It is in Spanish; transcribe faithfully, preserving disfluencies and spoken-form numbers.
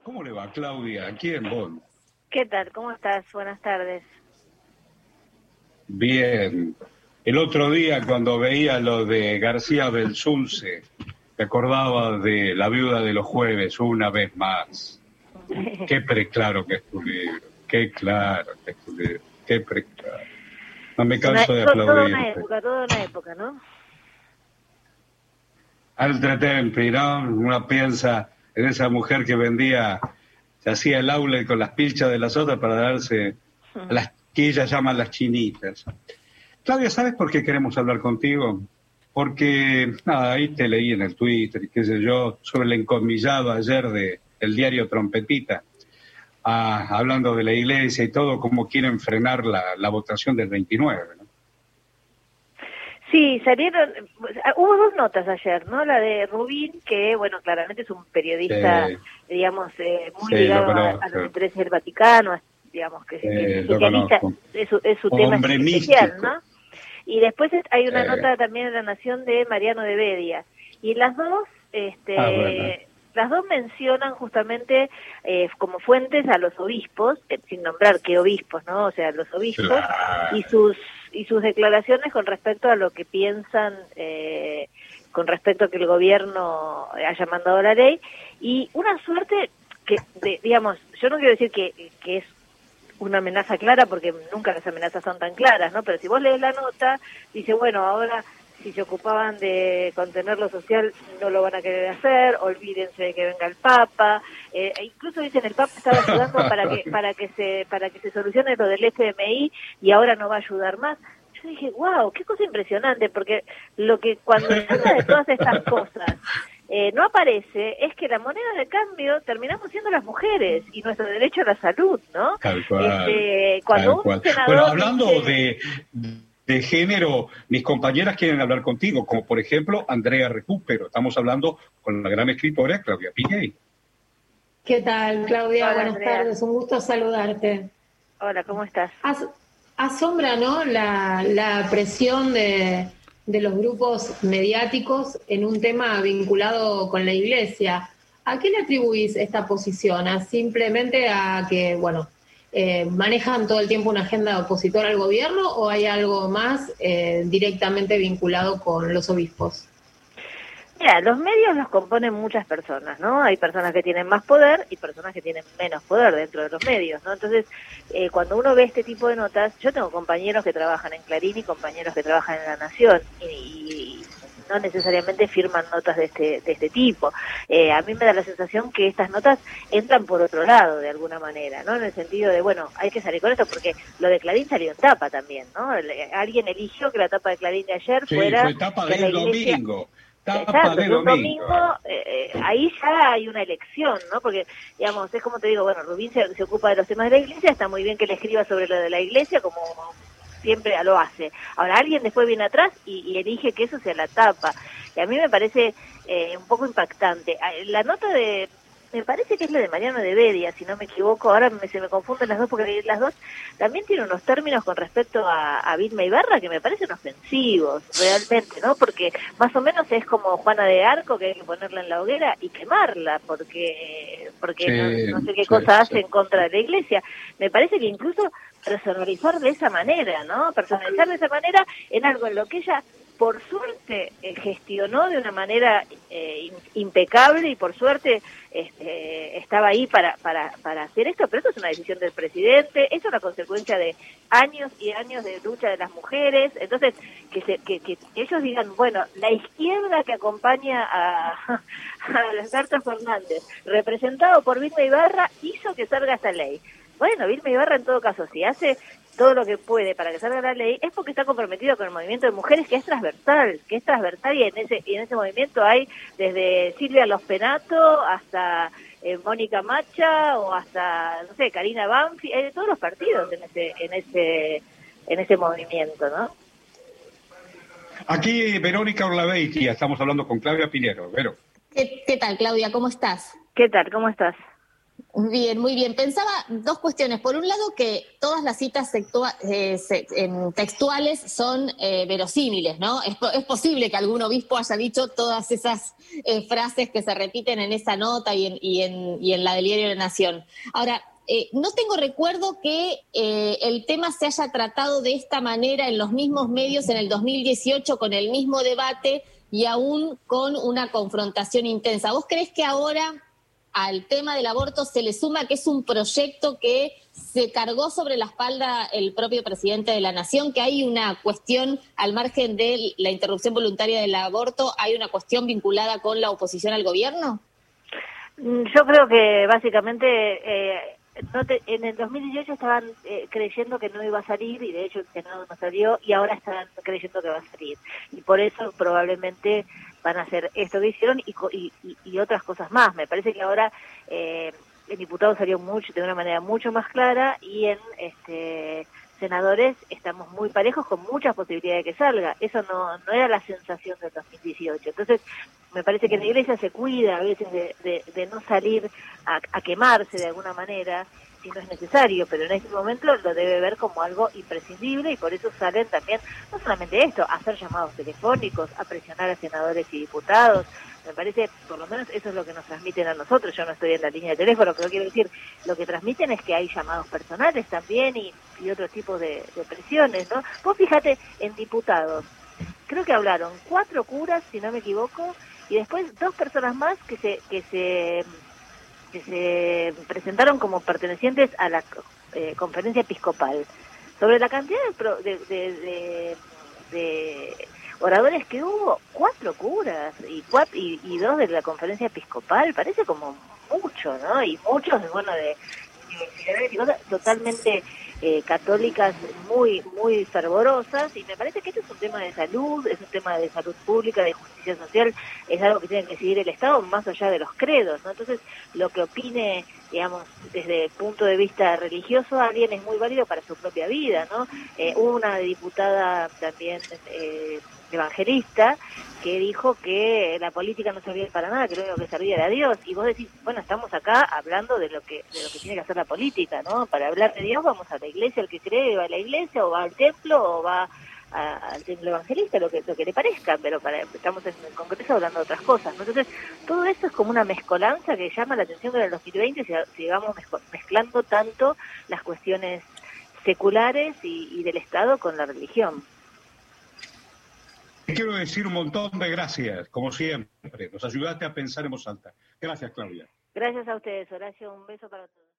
¿Cómo le va, Claudia? Aquí en Bonn. ¿Qué tal? ¿Cómo estás? Buenas tardes. Bien. El otro día, cuando veía lo de García Belsunce, me acordaba de La viuda de los jueves una vez más. Qué preclaro que es tu libro. Qué claro que es tu libro. Qué preclaro. No me Una, canso de to- toda una aplaudirte. época, toda una época, ¿no? Altre Templi, ¿no? Uno piensa en esa mujer que vendía, se hacía el aule con las pilchas de las otras para darse a las que ella llama las chinitas. Claudia, ¿sabes por qué queremos hablar contigo? Porque, nada, ahí te leí en el Twitter y qué sé yo, sobre el encomillado ayer de, del diario Trompetita, ah, hablando de la iglesia y todo, cómo quieren frenar la, la votación del veintinueve, ¿no? Sí, salieron, hubo dos notas ayer, ¿no? La de Rubín, que, bueno, claramente es un periodista, Sí, digamos, eh, muy sí, lo ligado a, a los conozco, intereses del Vaticano, a- digamos, que, que es eh, lo especialista, conozco. es su, es su tema Hombre especial, místico. ¿no? Y después es- hay una Eh, nota también en La Nación de Mariano de Bedia. Y las dos, ah, bueno. este, las dos mencionan justamente eh, como fuentes a los obispos, eh, sin nombrar qué obispos, ¿no? O sea, los obispos y Claro. sus y sus declaraciones con respecto a lo que piensan eh, con respecto a que el gobierno haya mandado la ley y una suerte que, de, digamos, yo no quiero decir que, que es una amenaza clara porque nunca las amenazas son tan claras, ¿no? Pero si vos lees la nota, dice, bueno, ahora si se ocupaban de contener lo social no lo van a querer hacer, olvídense de que venga el Papa, eh, e incluso dicen el Papa estaba ayudando para que para que se para que se solucione lo del F M I y ahora no va a ayudar más. Yo dije, wow, qué cosa impresionante, porque lo que cuando se habla de todas estas cosas eh, no aparece es que la moneda de cambio terminamos siendo las mujeres y nuestro derecho a la salud, ¿no? Tal cual, Este, cuando tal un cual. Bueno, senador hablando dice, de, de género, mis compañeras quieren hablar contigo, como por ejemplo Andrea Recupero. Estamos hablando con la gran escritora Claudia Piñey. ¿Qué tal, Claudia? hola Buenas Andrea, tardes, un gusto saludarte. hola, ¿cómo estás? As- asombra, ¿no?, la, la presión de, de los grupos mediáticos en un tema vinculado con la Iglesia. ¿A qué le atribuís esta posición? ¿A simplemente a que, bueno, eh, manejan todo el tiempo una agenda opositora al gobierno o hay algo más eh, directamente vinculado con los obispos? Mira, los medios los componen muchas personas, ¿no? Hay personas que tienen más poder y personas que tienen menos poder dentro de los medios, ¿no? Entonces, eh, cuando uno ve este tipo de notas, yo tengo compañeros que trabajan en Clarín y compañeros que trabajan en La Nación y, y no necesariamente firman notas de este de este tipo. Eh, a mí me da la sensación que estas notas entran por otro lado, de alguna manera, ¿no? En el sentido de, bueno, hay que salir con esto porque lo de Clarín salió en tapa también, ¿no? El- Alguien eligió que la tapa de Clarín de ayer Sí, fuera fue tapa que la del iglesia... domingo. Tapa Exacto, de que un domingo. domingo, eh, ahí ya hay una elección, ¿no? Porque, digamos, es como te digo, bueno, Rubín se, se ocupa de los temas de la iglesia, está muy bien que le escriba sobre lo de la iglesia, como siempre lo hace. Ahora, alguien después viene atrás y, y elige que eso sea la tapa. Y a mí me parece eh, un poco impactante. La nota de... Me parece que es la de Mariano de Bedia, si no me equivoco, ahora me, se me confunden las dos porque las dos también tienen unos términos con respecto a, a Vilma Ibarra que me parecen ofensivos, realmente, ¿no? Porque más o menos es como Juana de Arco, que hay que ponerla en la hoguera y quemarla, porque porque no, Sí, no sé qué sí, cosa sí. hace en contra de la iglesia. Me parece que incluso personalizar de esa manera, ¿no? Personalizar de esa manera en algo en lo que ella por suerte eh, gestionó de una manera eh, impecable y por suerte este, estaba ahí para, para, para hacer esto, pero esto es una decisión del presidente, es una consecuencia de años y años de lucha de las mujeres, entonces que, se, que, que ellos digan, bueno, la izquierda que acompaña a, a Alberto Fernández, representado por Vilma Ibarra, hizo que salga esta ley. Bueno, Vilma Ibarra en todo caso, si hace todo lo que puede para que salga la ley, es porque está comprometido con el movimiento de mujeres que es transversal, que es transversal y en ese y en ese movimiento hay desde Silvia Los Penato hasta eh, Mónica Macha o hasta, no sé, Karina Banfi, hay de todos los partidos en ese en ese en ese movimiento, ¿no? Aquí Verónica Orlaveitia, estamos hablando con Claudia Pinero. Vero. ¿Qué, qué tal, Claudia? ¿Cómo estás? ¿Qué tal? ¿Cómo estás? Bien, muy bien. Pensaba dos cuestiones. Por un lado, que todas las citas textua- eh, se- en textuales son eh, verosímiles, ¿no? Es, po- es posible que algún obispo haya dicho todas esas eh, frases que se repiten en esa nota y en, y en, y en la del Diario de la Nación. Ahora, eh, no tengo recuerdo que eh, el tema se haya tratado de esta manera en los mismos medios en el dos mil dieciocho con el mismo debate y aún con una confrontación intensa. ¿Vos creés que ahora al tema del aborto se le suma que es un proyecto que se cargó sobre la espalda el propio presidente de la Nación, que hay una cuestión, al margen de la interrupción voluntaria del aborto, hay una cuestión vinculada con la oposición al gobierno? Yo creo que básicamente eh, no te, en el dos mil dieciocho estaban eh, creyendo que no iba a salir y de hecho el Senado no salió y ahora están creyendo que va a salir. Y por eso probablemente van a hacer esto que hicieron y, y, y otras cosas más. Me parece que ahora eh, el diputado salió mucho de una manera mucho más clara y en este senadores estamos muy parejos con muchas posibilidades de que salga. Eso no, no era la sensación del dos mil dieciocho. Entonces, me parece que la Iglesia se cuida a veces de, de, de no salir a, a quemarse de alguna manera si no es necesario, pero en este momento lo debe ver como algo imprescindible y por eso salen también, no solamente esto, a hacer llamados telefónicos, a presionar a senadores y diputados. Me parece, por lo menos eso es lo que nos transmiten a nosotros. Yo no estoy en la línea de teléfono, pero quiero decir, lo que transmiten es que hay llamados personales también y, y otro tipo de, de presiones, ¿no? Vos fíjate en diputados, creo que hablaron cuatro curas, si no me equivoco, y después dos personas más que se que se que se presentaron como pertenecientes a la eh, conferencia episcopal sobre la cantidad de, pro, de, de, de, de oradores que hubo. Cuatro curas y cuatro y, y dos de la conferencia episcopal, parece como mucho, ¿no? Y muchos, bueno, de universidades y cosas totalmente eh, católicas muy muy fervorosas, y me parece que esto es un tema de salud, es un tema de salud pública, de justicia social, es algo que tiene que seguir el Estado más allá de los credos, ¿no? Entonces, lo que opine, digamos, desde el punto de vista religioso, alguien es muy válido para su propia vida, ¿no? Eh, hubo una diputada también eh, evangelista que dijo que la política no servía para nada, que lo único que servía era Dios, y vos decís, bueno, estamos acá hablando de lo que de lo que tiene que hacer la política, ¿no? Para hablar de Dios vamos a la iglesia, el que cree va a la iglesia, o va al templo, o va a, al templo evangelista, lo que lo que le parezca, pero para estamos en el Congreso hablando de otras cosas, ¿no? Entonces, todo esto es como una mezcolanza que llama la atención que en el dos mil veinte sigamos mezclando tanto las cuestiones seculares y, y del Estado con la religión. Quiero decir un montón de gracias, como siempre. Nos ayudaste a pensar en voz alta. Gracias, Claudia. Gracias a ustedes, Horacio. Un beso para todos.